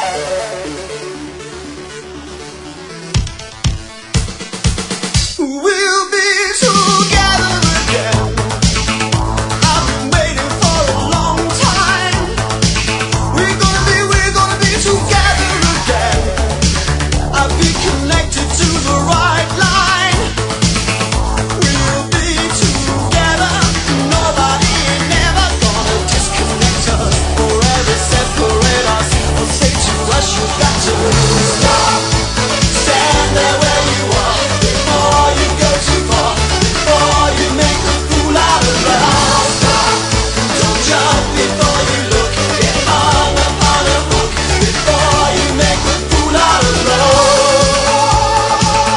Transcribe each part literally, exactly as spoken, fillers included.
We'll be together again. I've been waiting for a long time. We're gonna be, we're gonna be together again. I'll be connected to the right line. We'll be together. Nobody ain't never gonna disconnect us or ever separate us or say to us, you got to stop. Stand there where you are before you go too far, before you make a fool out of love. Stop. Don't jump before you look. Get hung up on a hook before you make a fool out of love.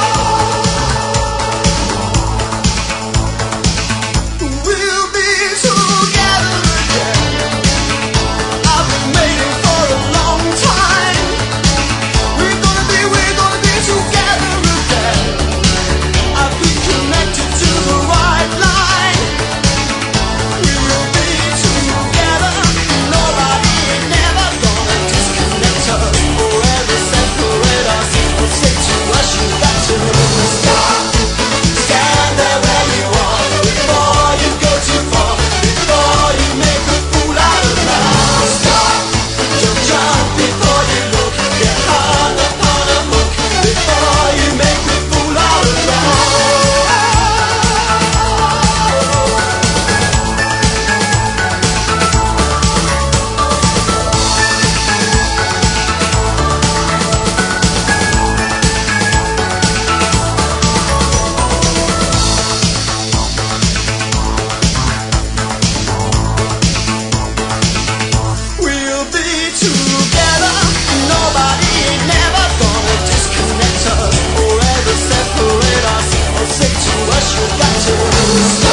We'll be together again. I've been waiting for a long time. We're gonna be, we're gonna be together again. I'll be connected to the right line. We'll be together. Nobody ain't never gonna disconnect us or ever separate us or say to us, you got to stop. Stand there where you are before you go too far, before you make a fool out of love. Stop. Don't jump before you look. Get hung up on a hook before you make a fool out of love. We'll be together. Nobody ain't never gonna disconnect us or ever separate us or say to us, you got to stop.